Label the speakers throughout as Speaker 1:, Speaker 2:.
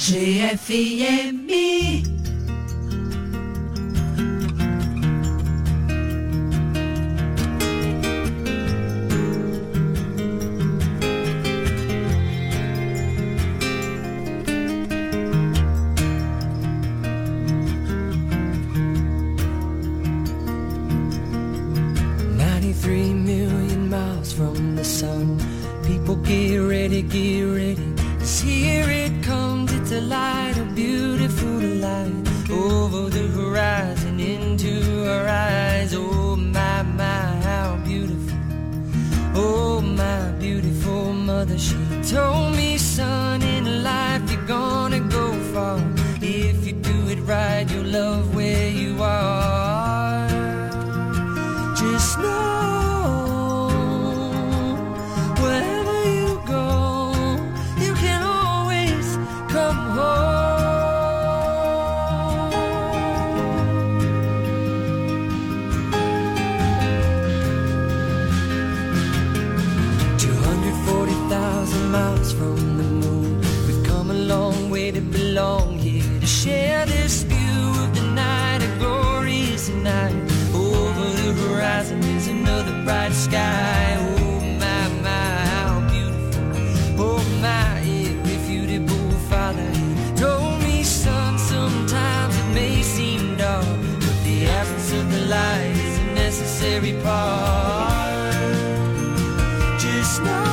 Speaker 1: GFIMI.
Speaker 2: From the sun, people get ready, cause here it comes, it's a light, a beautiful light, over the horizon, into our eyes. Oh my, how beautiful, oh my beautiful mother, she told me, son, in life you're gonna go far, if you do it right, you'll love where you are. Just know wherever you go, you can always come home. 240,000 miles from the moon, we've come a long way to belong here, to share this view of the night, a glorious night. Over the horizon is another bright sky. Oh my, how beautiful. Oh my, irrefutable father, he told me, son, sometimes it may seem dark, but the absence of the light is a necessary part. Just know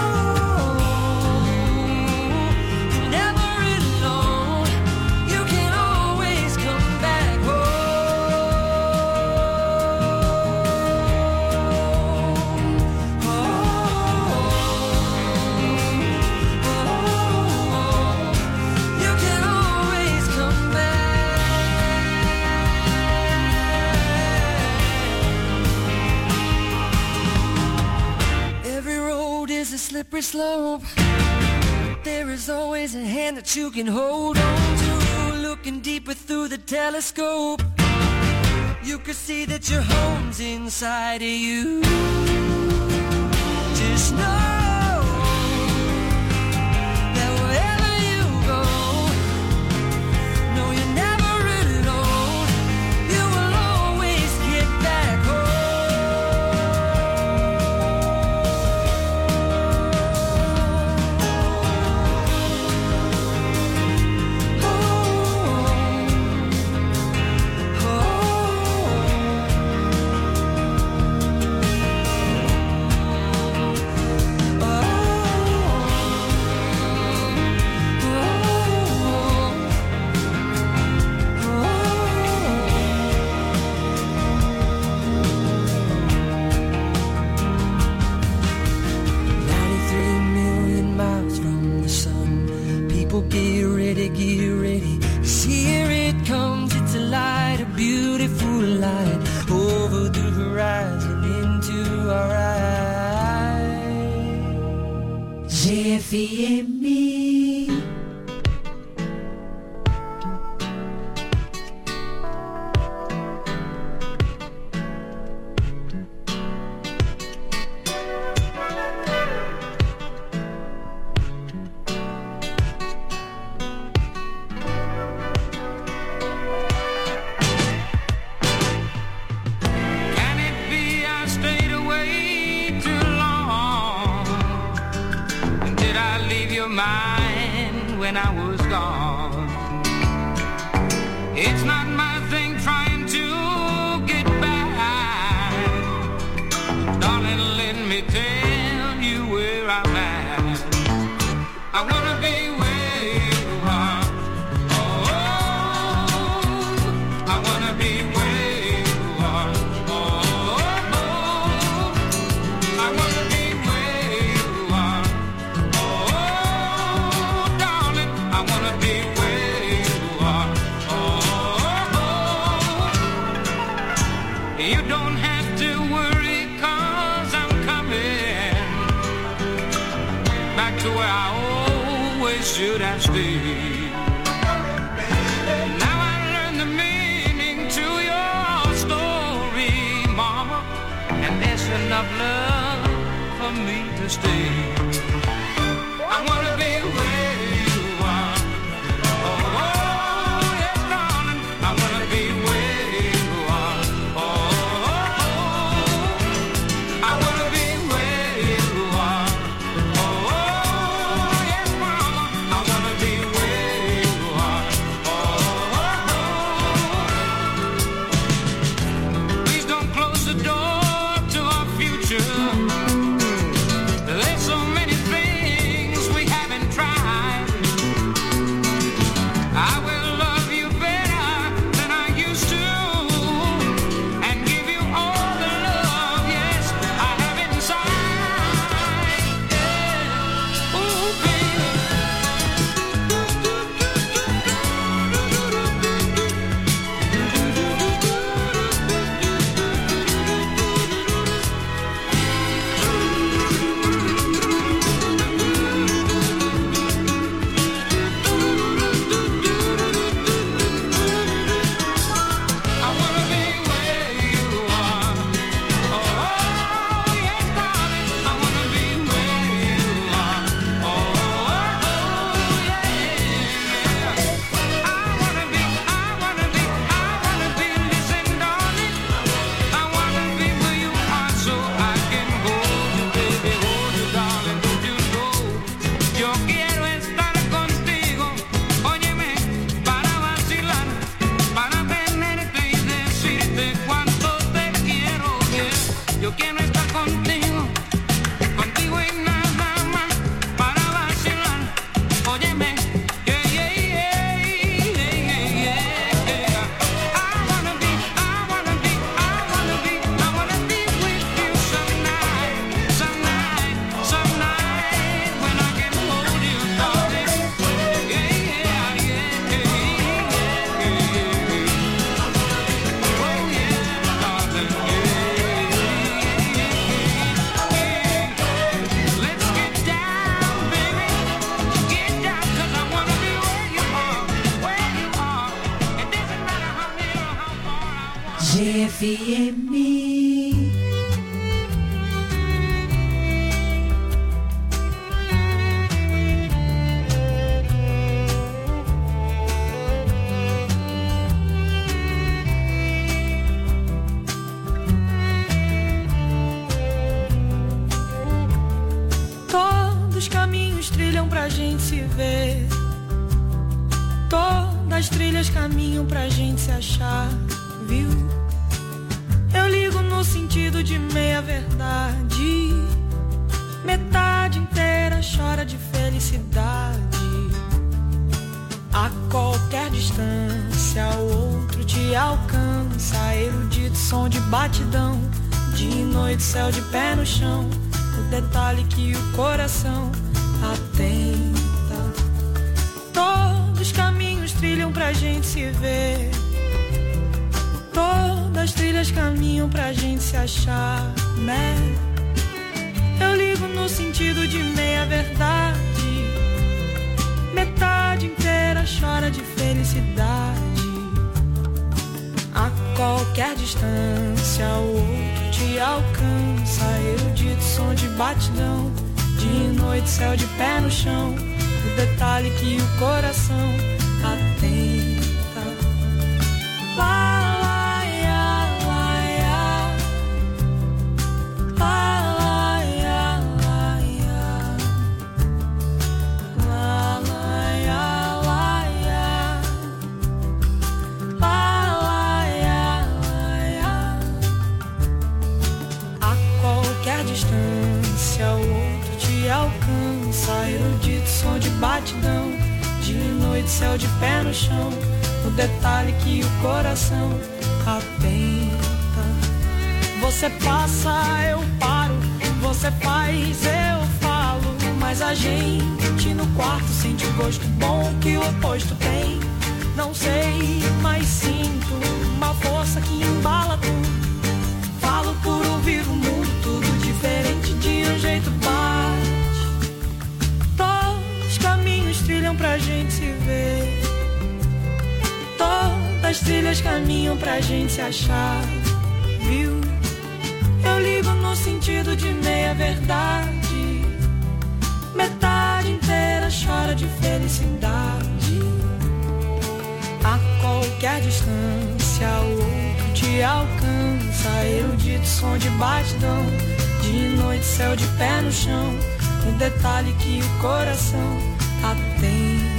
Speaker 2: you're never alone, you can always come back slippery slope. There is always a hand that you can hold on to. Looking deeper through the telescope, you can see that your home's inside of you. Just know that wherever you go, no, you're never alone. You will always get back home. Get ready, 'cause here it comes, it's a light, a beautiful light, over the horizon, into our eyes. GFIMI.
Speaker 3: Mine when I was gone. It's not my thing trying to get back. Darling, let me tell you where I'm at. I wanna be where you are. Oh, I wanna be where you are. Oh, I wanna be where you are. You don't have to worry, 'cause I'm coming back to where I always should have stayed. Now I learned the meaning to your story, Mama, and there's enough love for me to stay. I wanna be where you are. Oh,
Speaker 2: FM.
Speaker 1: Todos os caminhos trilham pra gente se ver. Todas as trilhas caminham pra gente se achar, viu? Eu ligo no sentido de meia verdade. Metade inteira chora de felicidade. A qualquer distância o outro te alcança. Erudito som de batidão. De noite céu de pé no chão. O detalhe que o coração atenta. Todos os caminhos trilham pra gente se ver. Todas as trilhas caminham pra gente se achar, né? Eu ligo no sentido de meia verdade. Metade inteira chora de felicidade. A qualquer distância o outro te alcança. Erudito som de batidão. De noite céu de pé no chão. O detalhe que o coração atenta. Lá, lá, ia, lá, ia. Lá, lá, ia, lá, ia. Lá, lá, ia, lá, ia. Lá, lá, ia, lá, ia. A qualquer distância o outro te alcança. Erudito som de batidão. De noite céu de pé no chão. O detalhe que o coração atenta. Você passa, eu paro. Você faz, eu falo. Mas a gente no quarto sente o gosto bom que o oposto tem. Não sei, mas sinto uma força que embala tudo. Falo por ouvir o mundo, tudo diferente de um jeito bate. Todos os caminhos trilham pra gente se ver. Todas as trilhas caminham pra gente se achar, viu? Eu ligo no sentido de meia verdade. Metade inteira chora de felicidade. A qualquer distância o outro te alcança. Erudito som de batidão. De noite céu de pé no chão. Um detalhe que o coração atenta.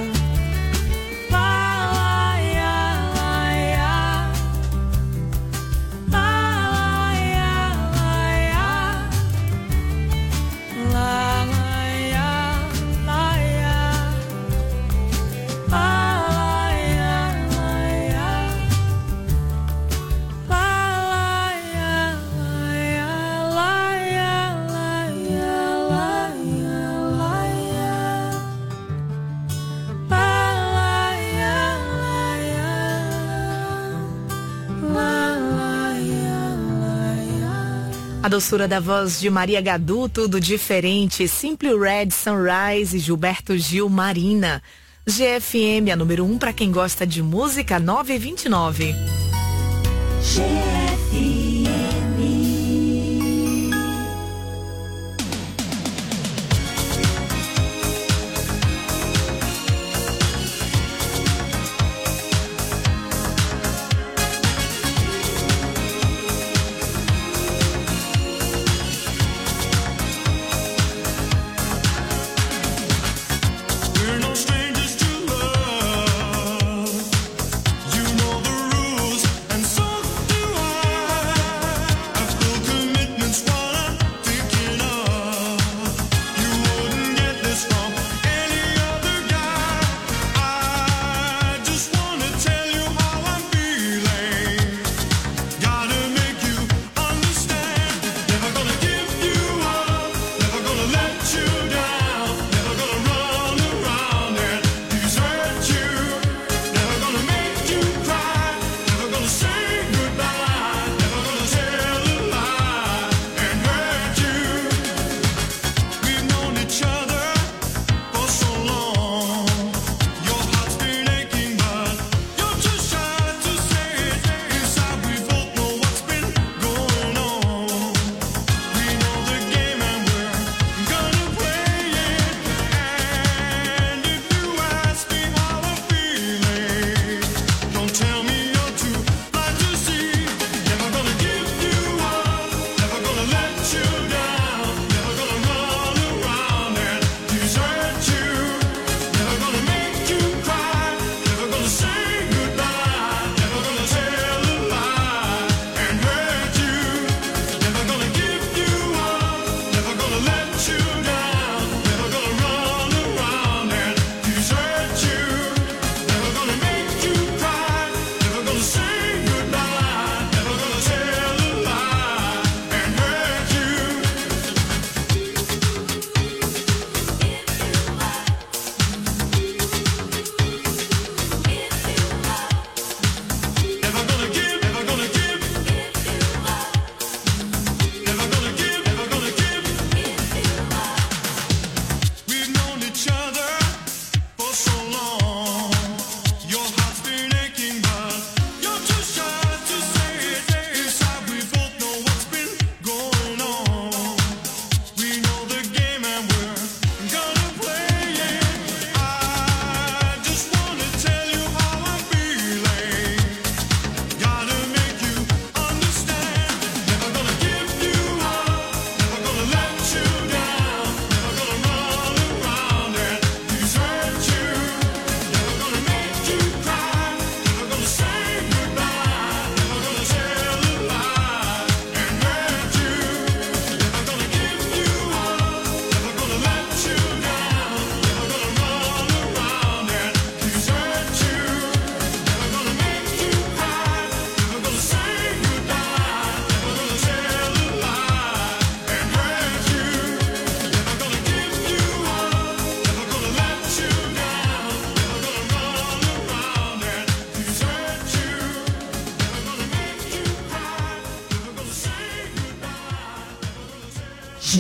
Speaker 4: A doçura da voz de Maria Gadu, tudo diferente. Simple Red, Sunrise, Gilberto Gil, Marina. GFM, a número 1 para quem gosta de música, 9h29.
Speaker 2: GFM.
Speaker 5: You know the rules, and so do I.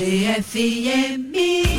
Speaker 2: GFM.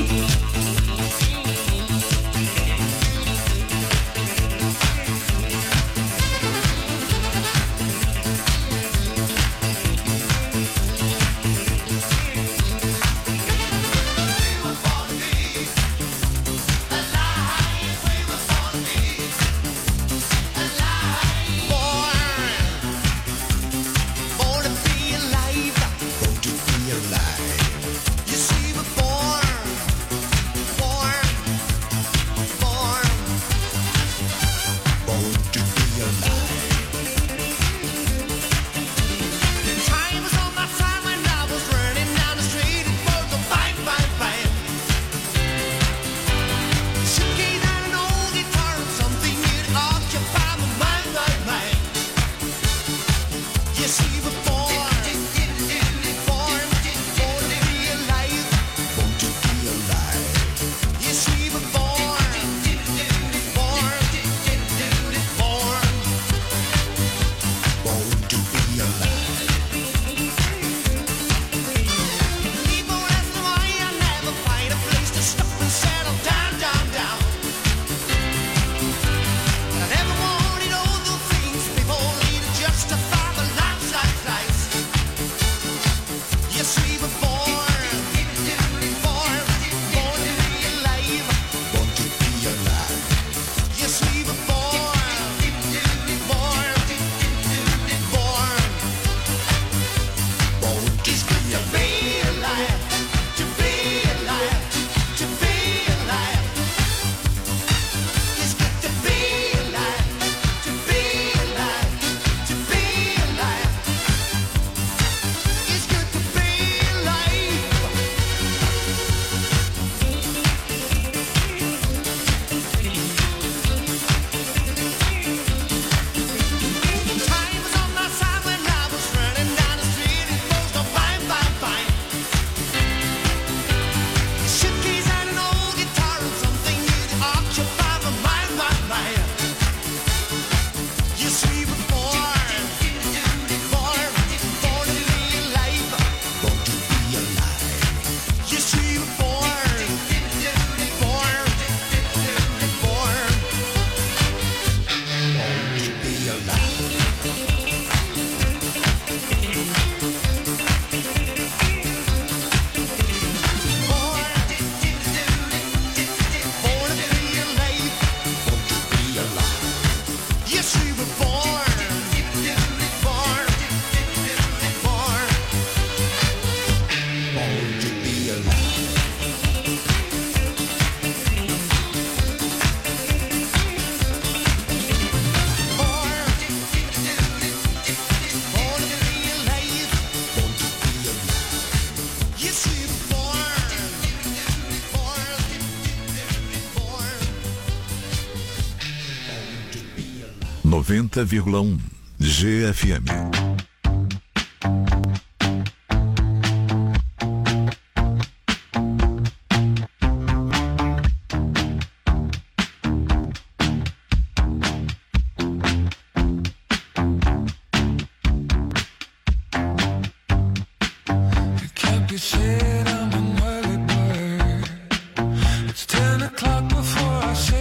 Speaker 5: GFM.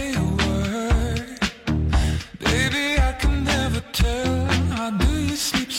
Speaker 6: Sleep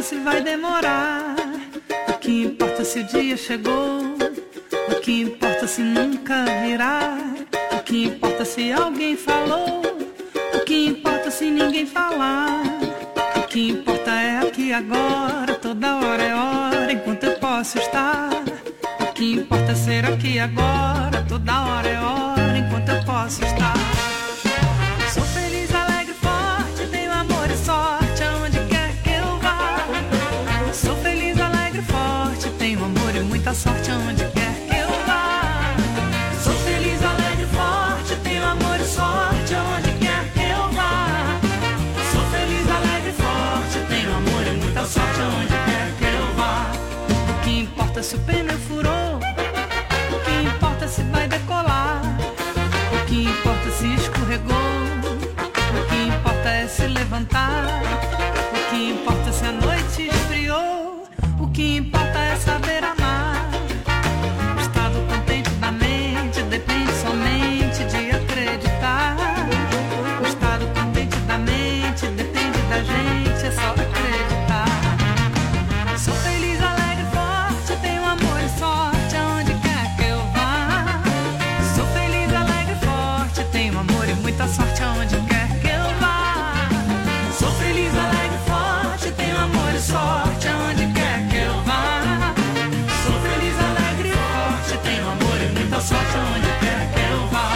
Speaker 1: se vai demorar. O que importa se o dia chegou. O que importa se nunca virá. O que importa se alguém falou. O que importa se ninguém falar. O que importa é aqui agora. Toda hora é hora enquanto eu posso estar. O que importa é ser aqui agora. Toda hora é hora enquanto eu posso estar. Sou feliz, alegre, forte. Tenho amor e sorte aonde quer que eu vá. Sou feliz, alegre, forte. Tenho amor e muita sorte aonde quer que eu vá. Sou feliz, alegre, forte. Tenho amor e sorte aonde quer que eu vá. Sou feliz, alegre, forte. Tenho amor e muita sorte aonde quer que eu vá. O que importa se o pneu furou. O que importa se vai decolar. O que importa se escorregou. O que importa é se levantar. O que importa se a noite esfriou. O que importa é saber amar. O estado contente da mente depende somente de acreditar. O estado contente da mente depende da gente, é só acreditar. Sou feliz, alegre, forte, tenho amor e sorte aonde quer que eu vá. Sou feliz, alegre, forte, tenho amor e muita sorte aonde quer que eu vá. Sou feliz, alegre, forte, tenho amor e sorte aonde quer que eu vá. Sou feliz, alegre, forte, tenho amor e muita sorte aonde quer que eu vá.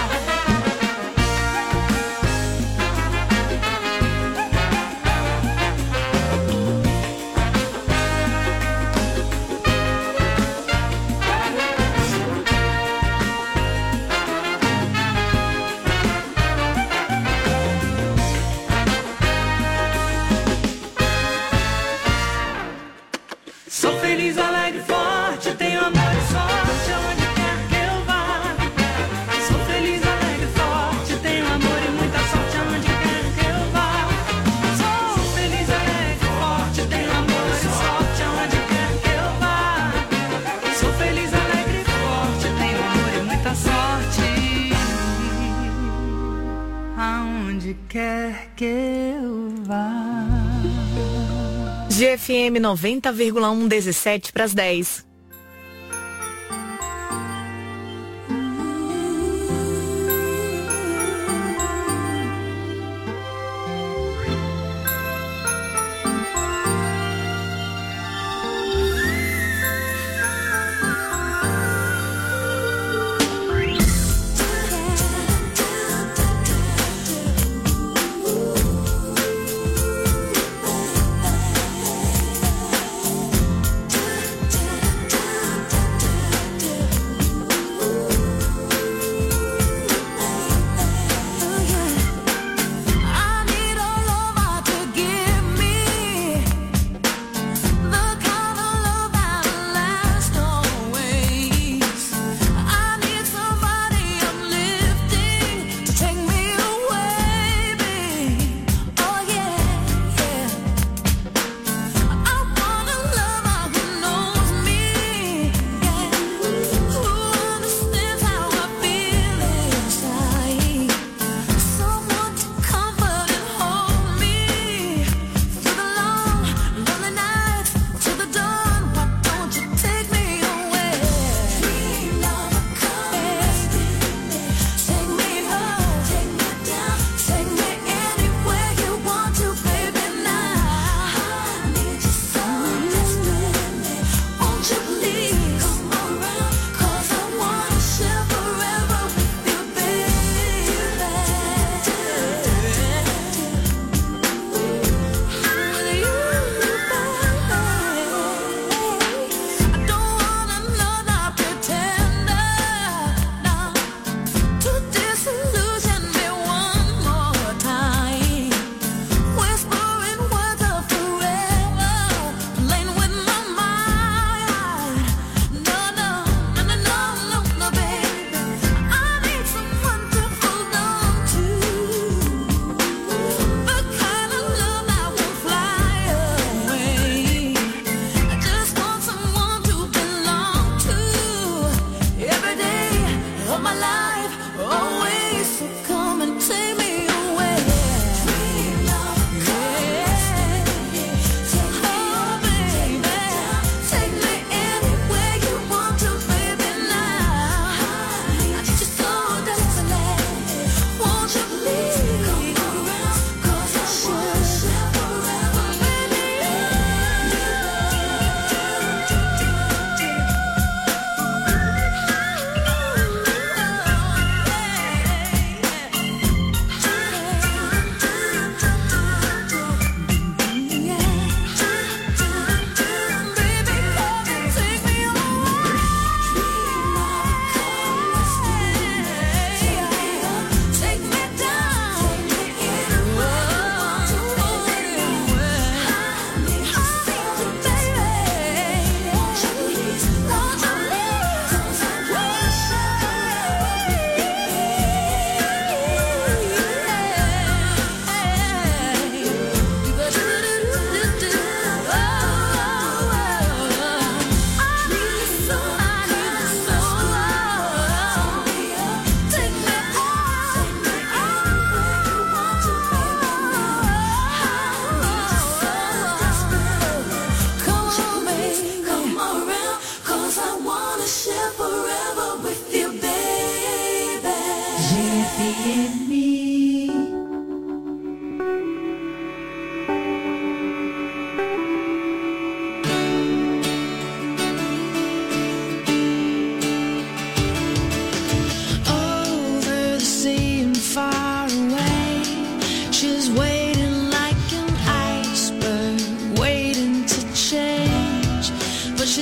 Speaker 1: Sou feliz, alegre, forte, tenho amor e sorte aonde quer que eu vá. Sou feliz, alegre, forte, tenho amor e muita sorte aonde quer que eu vá. Sou feliz, alegre, forte, tenho amor e sorte aonde quer que eu vá. Sou feliz, alegre, forte, tenho amor e muita sorte aonde quer que eu vá.
Speaker 4: GFM 90,1, 17 para as 10.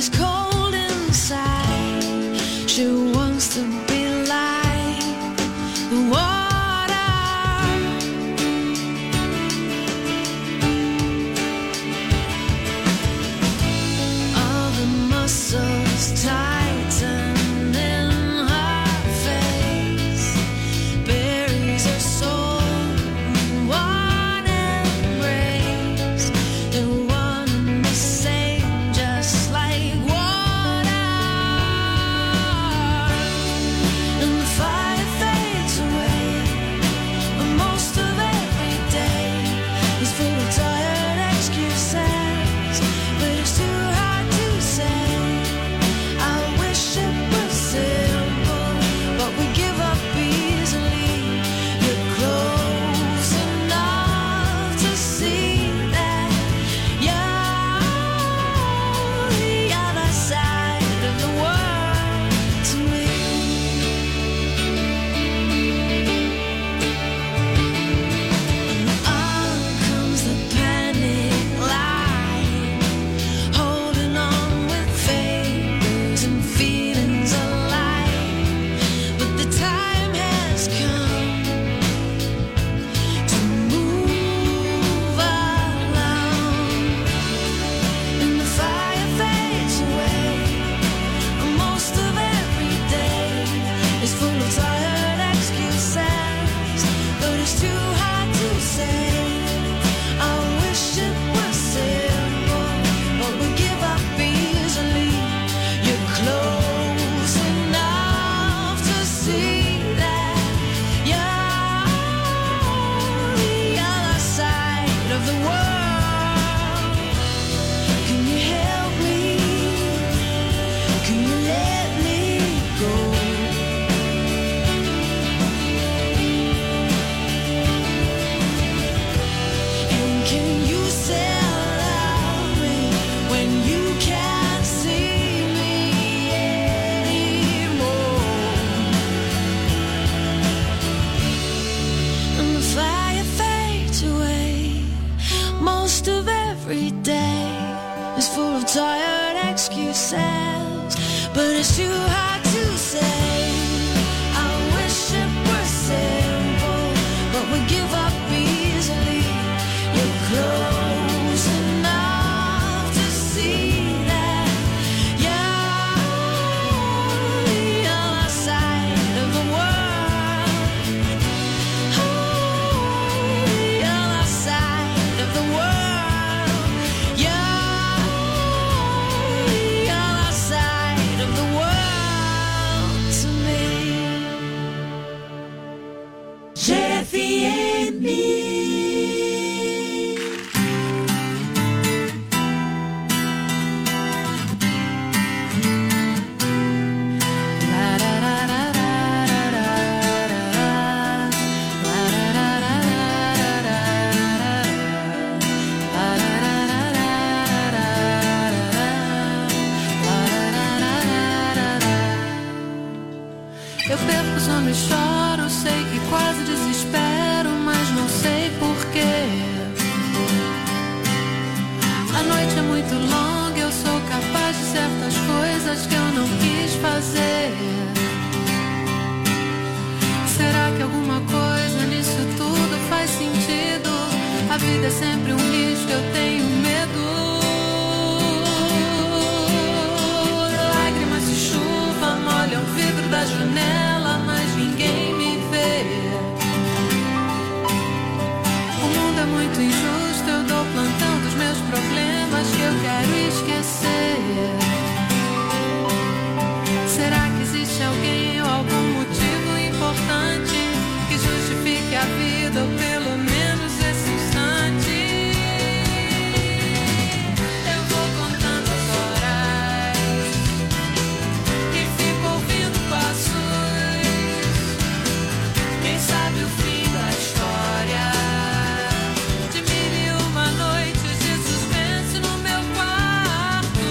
Speaker 2: she's cold inside. She wants to be like the water. All the muscles tighten in her face, buries her soul in one embrace. They're one and the same, just like water. And the fire fades away, but most of every day is full of tired excuses, but it's too hard to say. I wish it was simple, but we give up easily. You're close enough to see that you're the other side of the world to me. On comes the panic line, holding on with fingers and feelings alive. But the time has come to move along. And the fire fades away. Most of every day is full of tired excuses, but it's too hard to say. I wish it was simple, but we give up easily. You're close enough to see that you're the other side of the world. Can you help me? Can you let me go? And can you still love me when you can't see me anymore? And the fire fades away. Most of every day is full of tired excuses, but it's too hard to say. I wish it were simple, but we give up easily. You're close enough to see that you're the other side of the world. Oh, the other side of the world. You're the other side of the world to me.
Speaker 1: GFM.
Speaker 2: Eu perco o sono e choro, sei que quase desespero, mas não sei porquê. A noite é muito longa, eu sou capaz de certas coisas que eu não quis fazer. Será que alguma coisa nisso tudo faz sentido? A vida é sempre um risco, eu tenho medo. Lágrimas de chuva molham o vidro da janela, mas ninguém me vê. O mundo é muito injusto, eu dou plantão dos meus problemas que eu quero esquecer. Será que existe alguém ou algum motivo importante que justifique a vida ou pelo menos esse instante? Eu vou contando as horas e fico ouvindo passos. Quem sabe o fim da história de 1001 noites de suspense no meu quarto.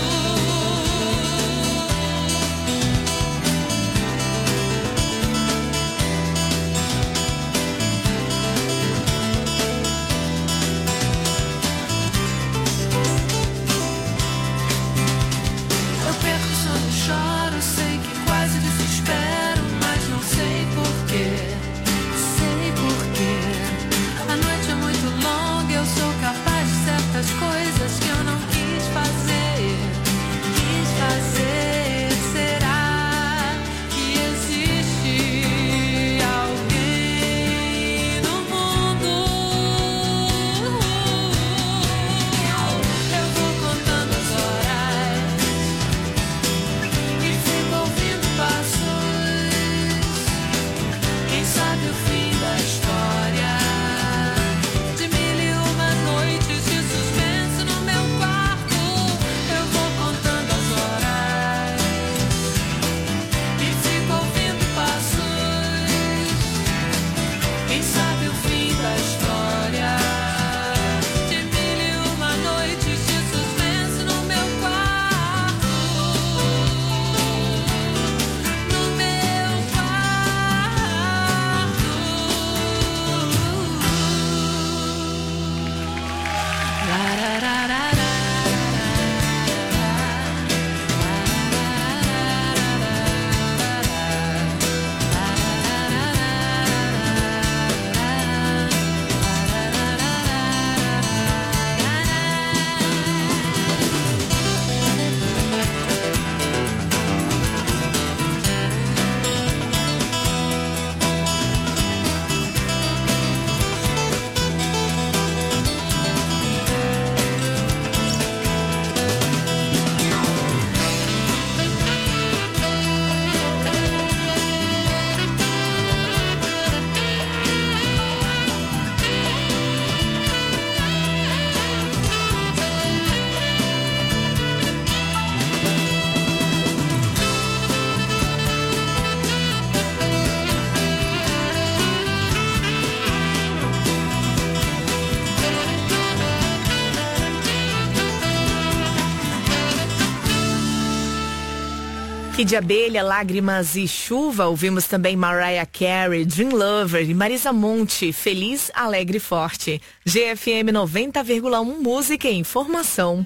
Speaker 4: Kid Abelha, Lágrimas e Chuva. Ouvimos também Mariah Carey, Dream Lover e Marisa Monte, Feliz, Alegre e Forte. GFM 90,1, música e informação.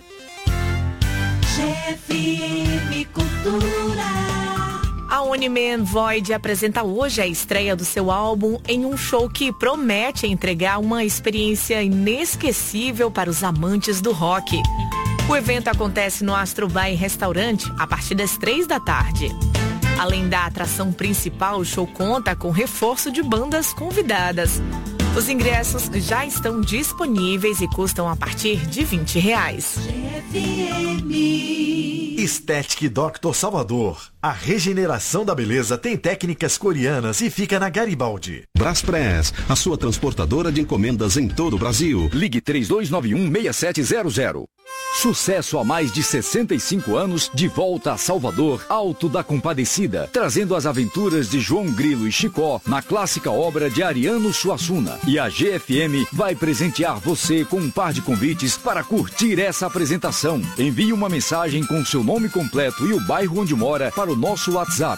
Speaker 2: GFM Cultura.
Speaker 4: A Uniman Void apresenta hoje a estreia do seu álbum em um show que promete entregar uma experiência inesquecível para os amantes do rock. O evento acontece no Astro Bar e Restaurante a partir das 3 da tarde. Além da atração principal, o show conta com reforço de bandas convidadas. Os ingressos já estão disponíveis e custam a partir de R$20.
Speaker 6: Estética Dr. Salvador. A regeneração da beleza tem técnicas coreanas e fica na Garibaldi.
Speaker 7: Braspress, a sua transportadora de encomendas em todo o Brasil.
Speaker 8: Ligue 3291-6700. Sucesso há mais de 65 anos, de volta a Salvador, Alto da Compadecida, trazendo as aventuras de João Grilo e Chicó na clássica obra de Ariano Suassuna. E a GFM vai presentear você com um par de convites para curtir essa apresentação. Envie uma mensagem com seu nome completo e o bairro onde mora para o nosso WhatsApp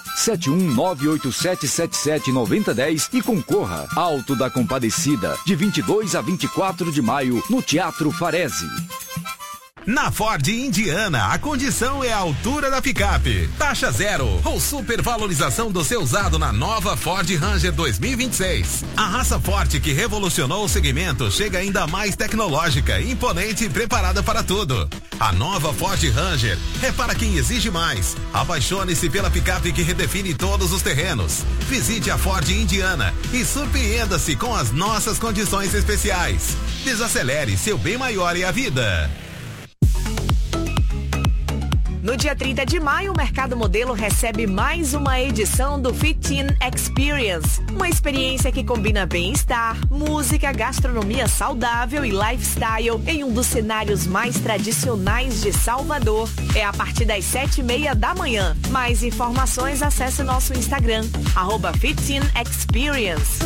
Speaker 8: 71987779010 e concorra. Alto da Compadecida, de 22 a 24 de maio, no Teatro Farese.
Speaker 9: Na Ford Indiana, a condição é a altura da picape. Taxa zero ou supervalorização do seu usado na nova Ford Ranger 2026. A raça forte que revolucionou o segmento chega ainda mais tecnológica, imponente e preparada para tudo. A nova Ford Ranger é para quem exige mais. Apaixone-se pela picape que redefine todos os terrenos. Visite a Ford Indiana e surpreenda-se com as nossas condições especiais. Desacelere, seu bem maior é a vida.
Speaker 4: No dia 30 de maio, o Mercado Modelo recebe mais uma edição do Fit In Experience. Uma experiência que combina bem-estar, música, gastronomia saudável e lifestyle em um dos cenários mais tradicionais de Salvador. É a partir das 7h30 da manhã. Mais informações, acesse nosso Instagram, @FitInExperience.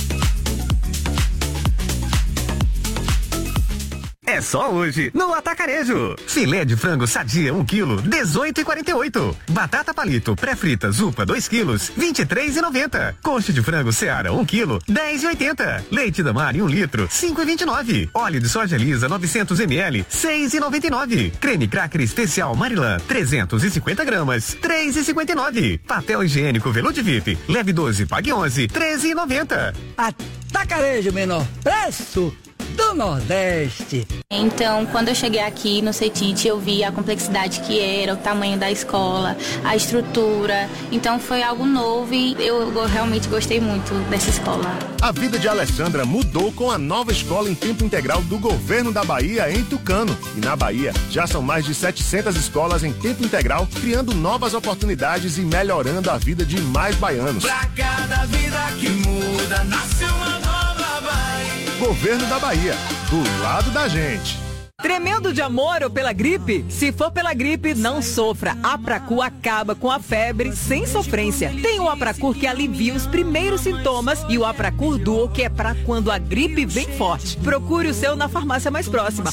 Speaker 10: É só hoje, no Atacarejo. Filé de frango sadia 1 kg, 18,48. Batata palito pré-frita Zupa 2 kg, 23,90. Coxa de frango Seara 1 kg, 10,80. Leite da Mari 1 litro, 5,29. Óleo de soja lisa 900 ml, 6,99. Creme cracker especial Marilã 350 gramas, 3,59. Papel higiênico Velude VIP, leve 12, pague 11, 13,90.
Speaker 11: Atacarejo, menor preço do Nordeste.
Speaker 12: Então, quando eu cheguei aqui no CETIT, eu vi a complexidade que era, o tamanho da escola, a estrutura. Então, foi algo novo e eu realmente gostei muito dessa escola.
Speaker 13: A vida de Alessandra mudou com a nova escola em tempo integral do Governo da Bahia em Tucano. E na Bahia, já são mais de 700 escolas em tempo integral, criando novas oportunidades e melhorando a vida de mais baianos.
Speaker 2: Pra cada vida que muda, nasce uma nova Bahia.
Speaker 13: Governo da Bahia, do lado da gente.
Speaker 14: Tremendo de amor ou pela gripe? Se for pela gripe, não sofra. Apracu acaba com a febre sem sofrência. Tem o Apracur que alivia os primeiros sintomas e o Apracur Duo que é pra quando a gripe vem forte. Procure o seu na farmácia mais próxima.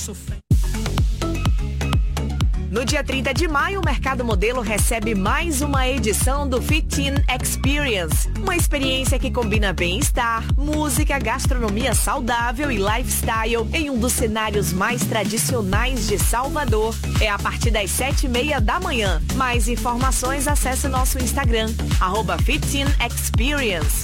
Speaker 4: No dia 30 de maio, o Mercado Modelo recebe mais uma edição do Fit In Experience. Uma experiência que combina bem-estar, música, gastronomia saudável e lifestyle em um dos cenários mais tradicionais de Salvador. É a partir das 7h30 da manhã. Mais informações, acesse nosso Instagram, @FitInExperience.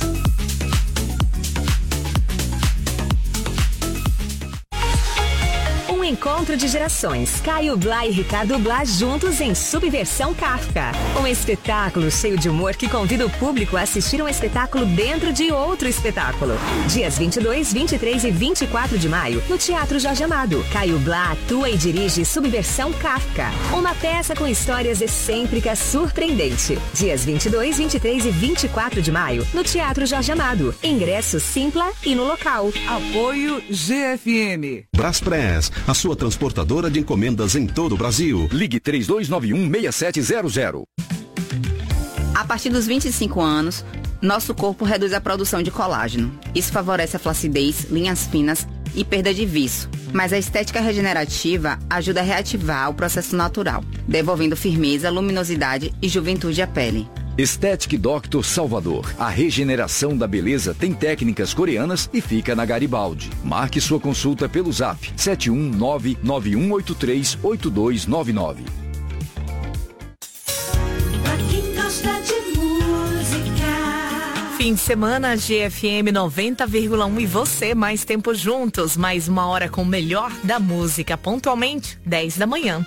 Speaker 15: Um encontro de gerações. Caio Blá e Ricardo Blá juntos em Subversão Kafka. Um espetáculo cheio de humor que convida o público a assistir um espetáculo dentro de outro espetáculo. Dias 22, 23 e 24 de maio, no Teatro Jorge Amado. Caio Blá atua e dirige Subversão Kafka. Uma peça com histórias excêntricas surpreendente. Dias 22, 23 e 24 de maio, no Teatro Jorge Amado. Ingresso Simpla e no local.
Speaker 14: Apoio GFM.
Speaker 7: Braspress, a sua transportadora de encomendas em todo o Brasil.
Speaker 8: Ligue 3291-6700.
Speaker 16: A partir dos 25 anos, nosso corpo reduz a produção de colágeno. Isso favorece a flacidez, linhas finas, e perda de viço. Mas a estética regenerativa ajuda a reativar o processo natural, devolvendo firmeza, luminosidade e juventude à pele.
Speaker 8: Estética Dr. Salvador. A regeneração da beleza tem técnicas coreanas e fica na Garibaldi. Marque sua consulta pelo zap 71991838299.
Speaker 4: Fim de semana, GFM 90,1 e você, mais tempo juntos, mais uma hora com o melhor da música, pontualmente, 10 da manhã.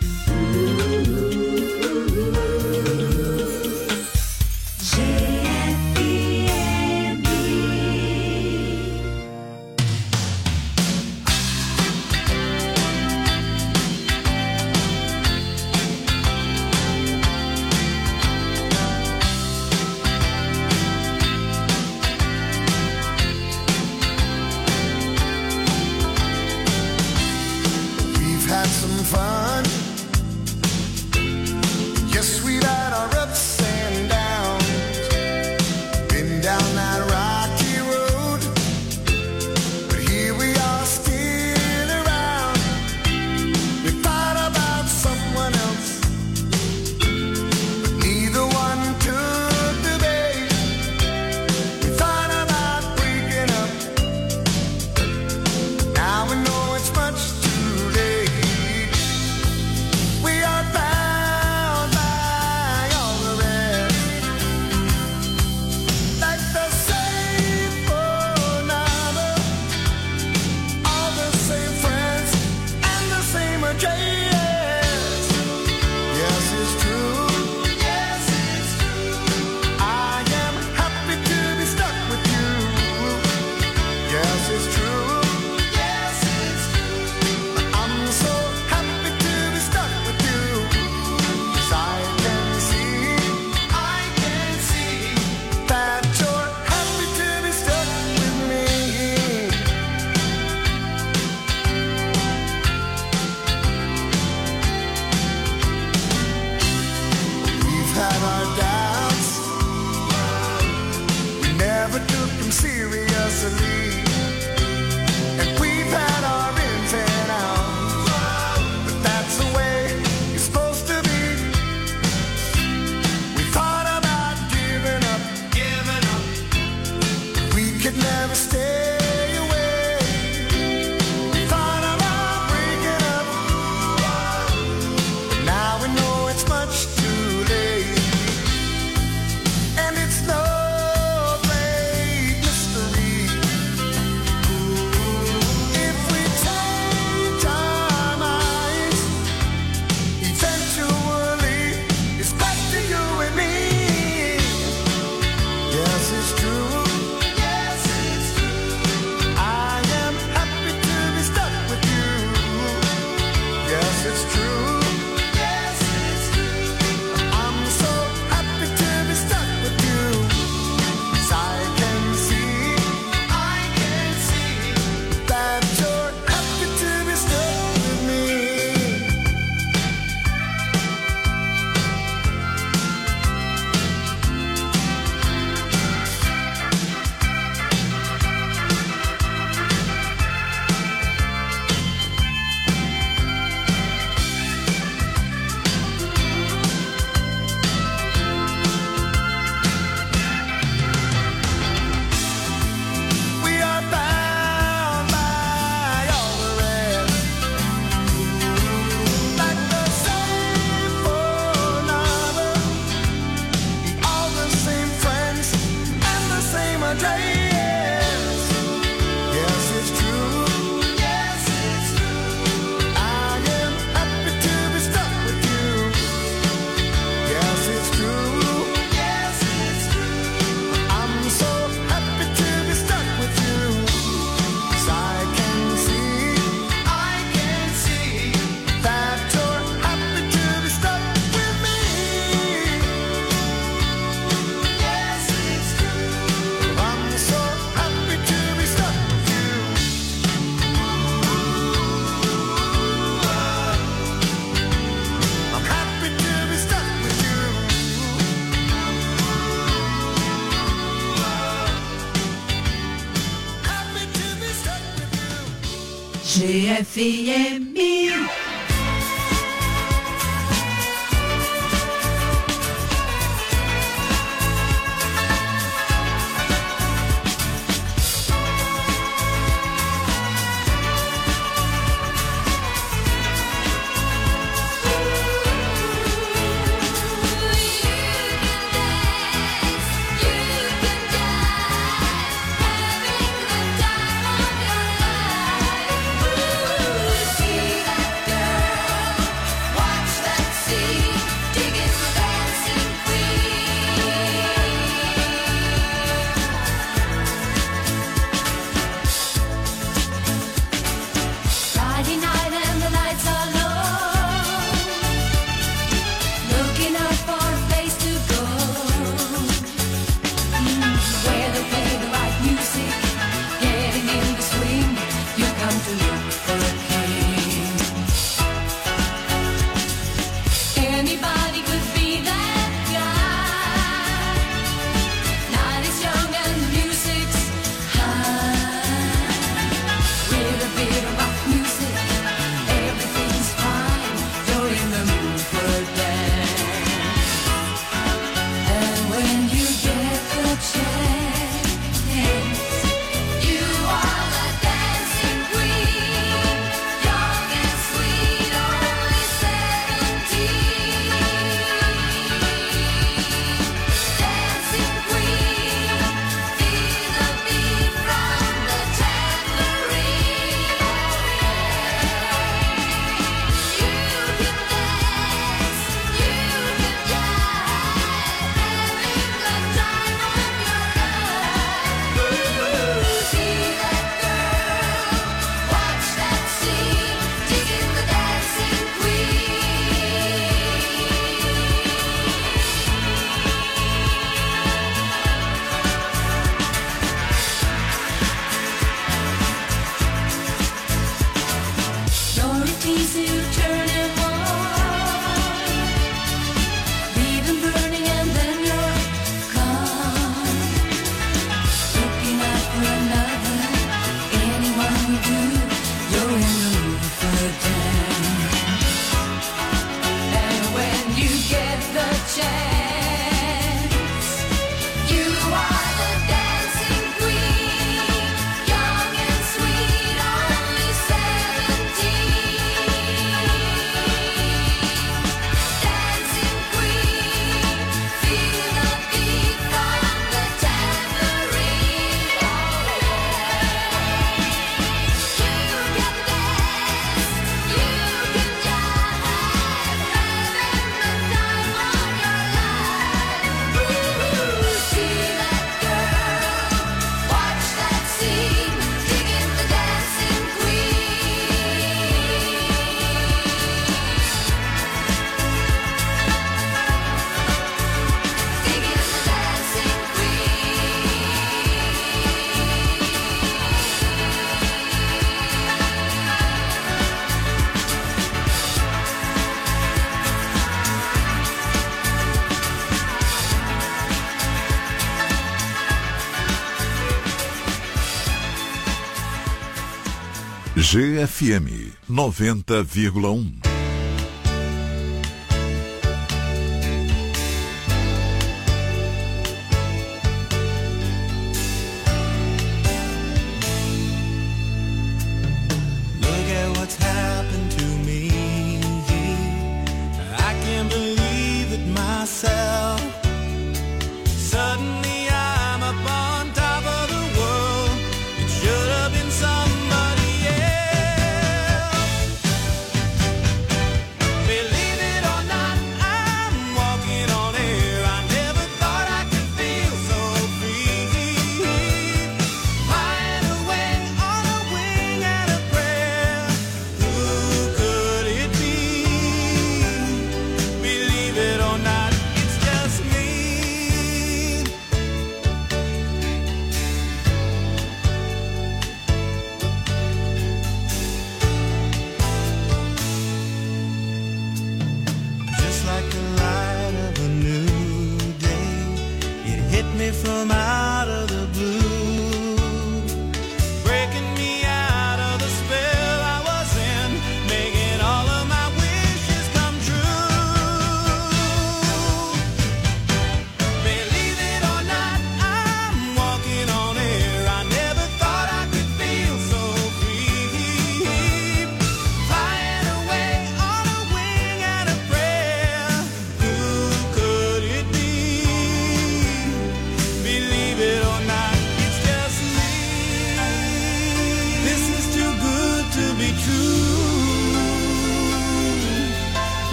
Speaker 1: GFM.
Speaker 5: GFM 90,1.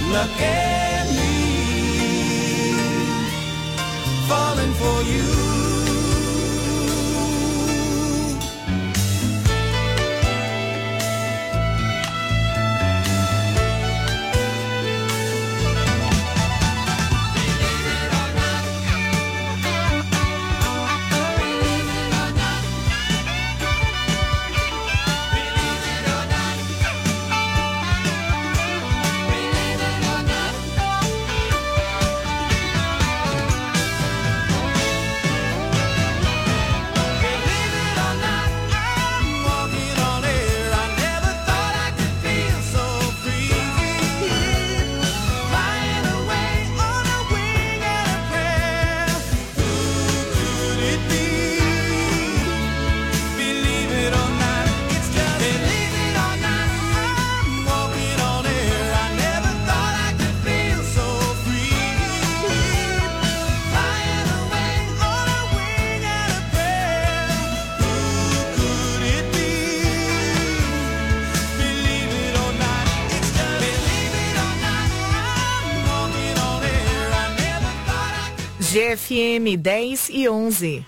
Speaker 2: Look at me, falling for you.
Speaker 4: GFM 10 e 11.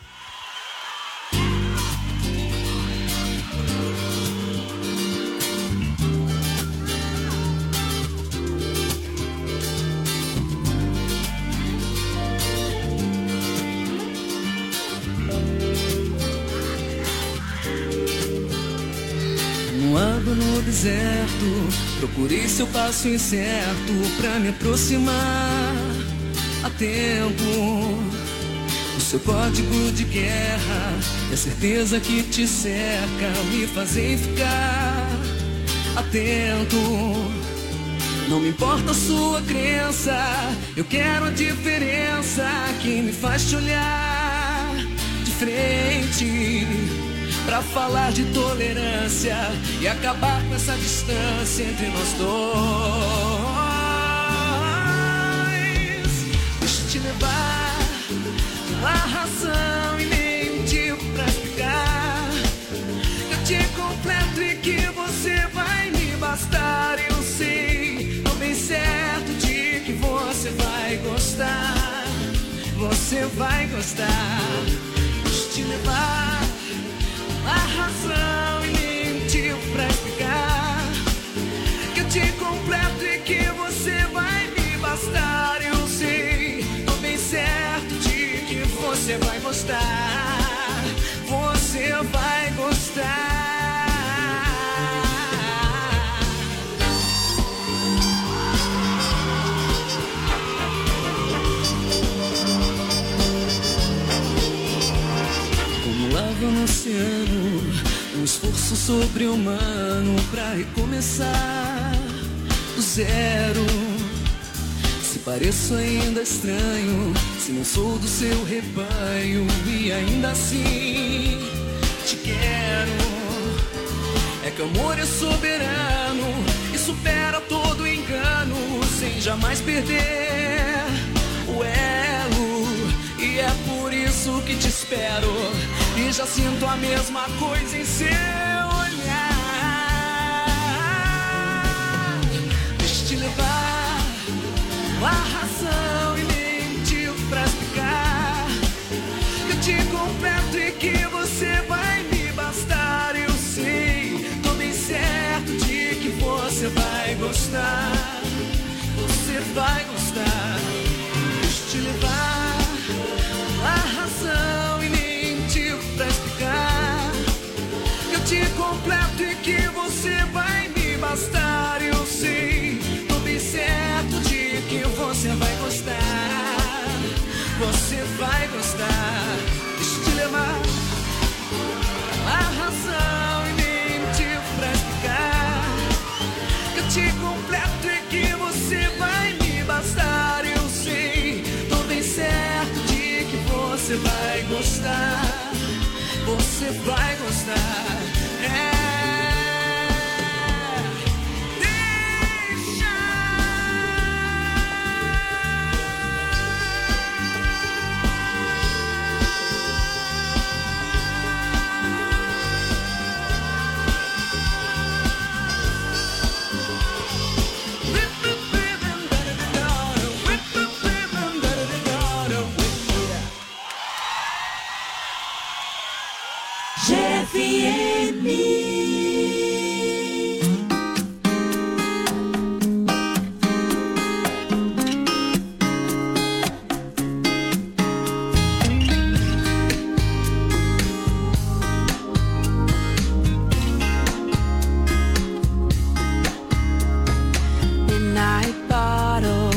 Speaker 2: No água no deserto, procurei seu passo incerto pra me aproximar a tempo. O seu código de guerra e a certeza que te cerca me fazem ficar atento. Não me importa a sua crença, eu quero a diferença que me faz te olhar de frente, pra falar de tolerância e acabar com essa distância entre nós dois. Deixa eu te levar a razão e nem motivo pra explicar. Eu te completo e que você vai me bastar. Eu sei, tô bem certo de que você vai gostar. Você vai gostar. Deixa eu te levar a razão e nem motivo pra explicar. Que eu te completo e que você vai me bastar. Eu sei, tô bem certo de que você vai gostar. Você vai gostar. Como lava no oceano, um esforço sobre-humano pra recomeçar do zero. Se pareço ainda estranho, se não sou do seu rebanho, e ainda assim te quero. É que o amor é soberano e supera todo engano, sem jamais perder o elo. E é por isso que te espero, e já sinto a mesma coisa em seu olhar. Deixa eu te levar a razão e nem motivo pra explicar. Que eu te completo e que você vai me bastar. Eu sei, tô bem certo de que você vai gostar. Você vai gostar. Deixa eu te levar a razão e nem motivo pra explicar. Que eu te completo e que você vai me bastar. Eu sei, tô bem certo de que você vai gostar. Você vai gostar. Deixa eu te levar a razão e nem motivo pra explicar. Que eu te completo e que você vai me bastar. Eu sei, tô bem certo de que você vai gostar. Você vai gostar.